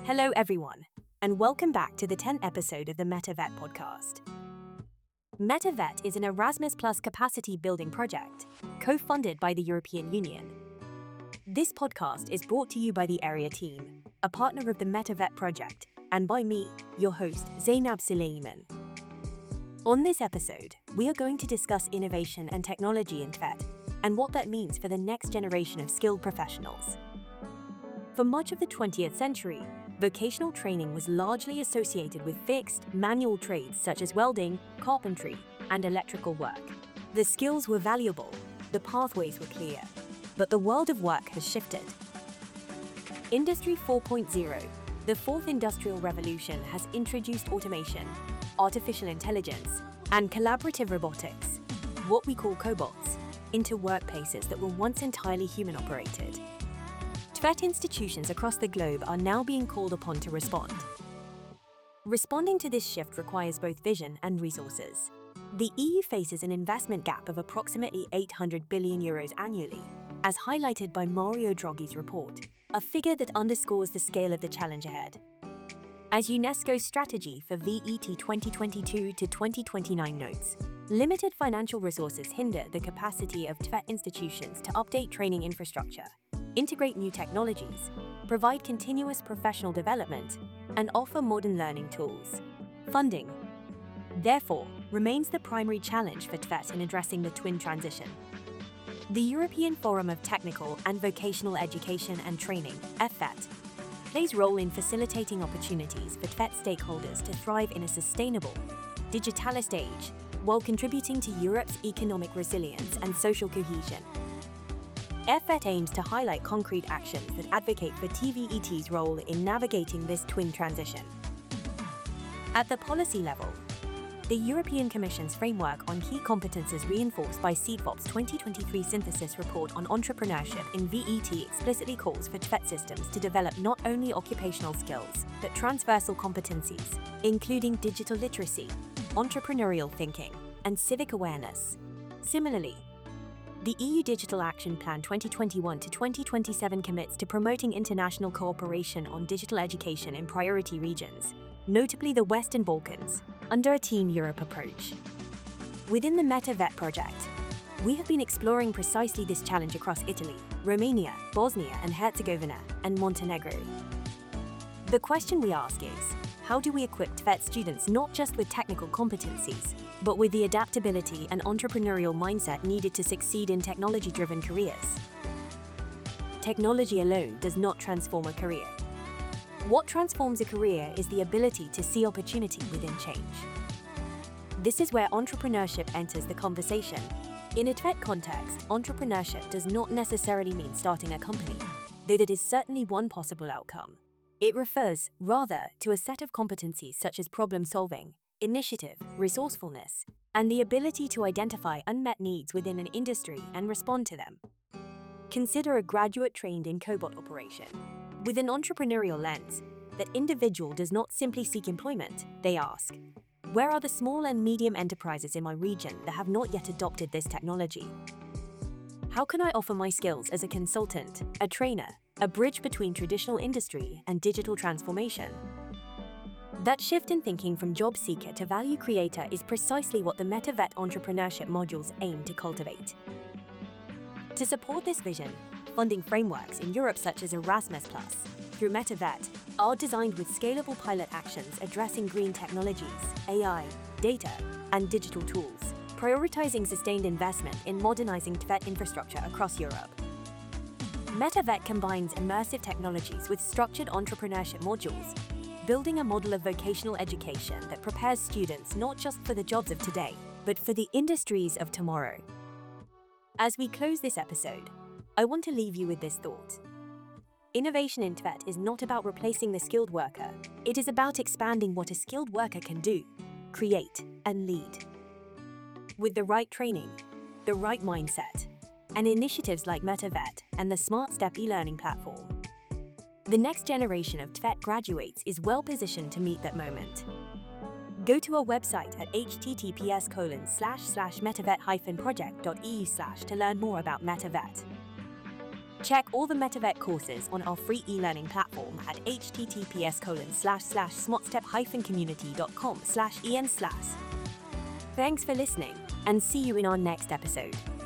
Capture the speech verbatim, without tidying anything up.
Hello, everyone, and welcome back to the tenth episode of the MetaVet podcast. MetaVet is an Erasmus Plus capacity building project, co-funded by the European Union. This podcast is brought to you by the Area Team, a partner of the MetaVet project, and by me, your host, Zainab Suleiman. On this episode, we are going to discuss innovation and technology in T V E T, and what that means for the next generation of skilled professionals. For much of the twentieth century, vocational training was largely associated with fixed, manual trades such as welding, carpentry, and electrical work. The skills were valuable, the pathways were clear, but the world of work has shifted. Industry four point oh, the fourth industrial revolution, has introduced automation, artificial intelligence, and collaborative robotics, what we call cobots, into workplaces that were once entirely human-operated. T V E T institutions across the globe are now being called upon to respond. Responding to this shift requires both vision and resources. The E U faces an investment gap of approximately eight hundred billion euros annually, as highlighted by Mario Draghi's report, a figure that underscores the scale of the challenge ahead. As UNESCO's strategy for V E T twenty twenty-two to twenty twenty-nine notes, limited financial resources hinder the capacity of T V E T institutions to update training infrastructure, integrate new technologies, provide continuous professional development, and offer modern learning tools. Funding, therefore, remains the primary challenge for T V E T in addressing the twin transition. The European Forum of Technical and Vocational Education and Training, F V E T, plays a role in facilitating opportunities for T V E T stakeholders to thrive in a sustainable, digitalist age, while contributing to Europe's economic resilience and social cohesion. F V E T aims to highlight concrete actions that advocate for T V E T's role in navigating this twin transition. At the policy level, the European Commission's framework on key competences reinforced by CEDEFOP's twenty twenty-three synthesis report on entrepreneurship in V E T explicitly calls for T V E T systems to develop not only occupational skills, but transversal competencies, including digital literacy, entrepreneurial thinking, and civic awareness. Similarly, the E U Digital Action Plan twenty twenty-one to twenty twenty-seven commits to promoting international cooperation on digital education in priority regions, notably the Western Balkans, under a Team Europe approach. Within the MetaVet project, we have been exploring precisely this challenge across Italy, Romania, Bosnia and Herzegovina, and Montenegro. The question we ask is, how do we equip T V E T students not just with technical competencies, but with the adaptability and entrepreneurial mindset needed to succeed in technology-driven careers? Technology alone does not transform a career. What transforms a career is the ability to see opportunity within change. This is where entrepreneurship enters the conversation. In a T V E T context, entrepreneurship does not necessarily mean starting a company, though that is certainly one possible outcome. It refers, rather, to a set of competencies such as problem-solving, initiative, resourcefulness, and the ability to identify unmet needs within an industry and respond to them. Consider a graduate trained in cobot operation. With an entrepreneurial lens, that individual does not simply seek employment, they ask, where are the small and medium enterprises in my region that have not yet adopted this technology? How can I offer my skills as a consultant, a trainer, a bridge between traditional industry and digital transformation? That shift in thinking from job seeker to value creator is precisely what the MetaVet entrepreneurship modules aim to cultivate. To support this vision, funding frameworks in Europe such as Erasmus Plus, through MetaVet, are designed with scalable pilot actions addressing green technologies, A I, data, and digital tools, prioritizing sustained investment in modernizing T V E T infrastructure across Europe. MetaVet combines immersive technologies with structured entrepreneurship modules, building a model of vocational education that prepares students not just for the jobs of today, but for the industries of tomorrow. As we close this episode, I want to leave you with this thought. Innovation in T V E T is not about replacing the skilled worker. It is about expanding what a skilled worker can do, create, and lead. With the right training, the right mindset, and initiatives like MetaVet and the Smart Step e-learning platform, the next generation of T V E T graduates is well positioned to meet that moment. Go to our website at https colon slash slash metavet hyphen project dot eu slash to learn more about MetaVet. Check all the MetaVet courses on our free e-learning platform at https colon slash slash smotstep hyphen community dot com slash en slash. Thanks for listening, and see you in our next episode.